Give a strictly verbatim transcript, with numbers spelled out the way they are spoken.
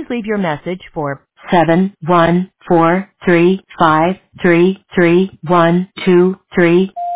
leave your message for seven one four three five three three one two three.